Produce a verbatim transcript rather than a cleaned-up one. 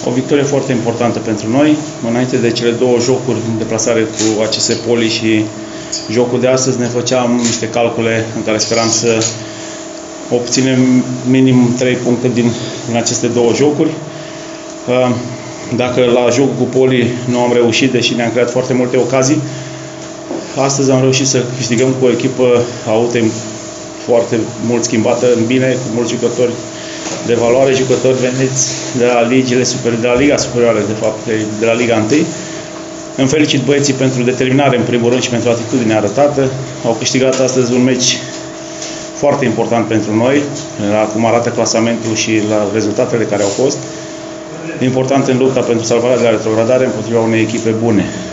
O victorie foarte importantă pentru noi. Înainte de cele două jocuri în deplasare cu A C S Poli și jocul de astăzi, ne făceam niște calcule în care speram să obținem minim trei puncte din, din aceste două jocuri. Dacă la jocul cu Poli nu am reușit, deși ne-am creat foarte multe ocazii, astăzi am reușit să câștigăm cu o echipă autem foarte mult schimbată în bine, cu mulți jucători de valoare, jucători veniți de la ligile super, de la Liga Superioară, de fapt, de la Liga unu. Îmi felicit băieții pentru determinare, în primul rând, și pentru atitudinea arătată. Au câștigat astăzi un meci foarte important pentru noi, la cum arată clasamentul și la rezultatele care au fost. Important în lupta pentru salvarea de la retrogradare împotriva unei echipe bune.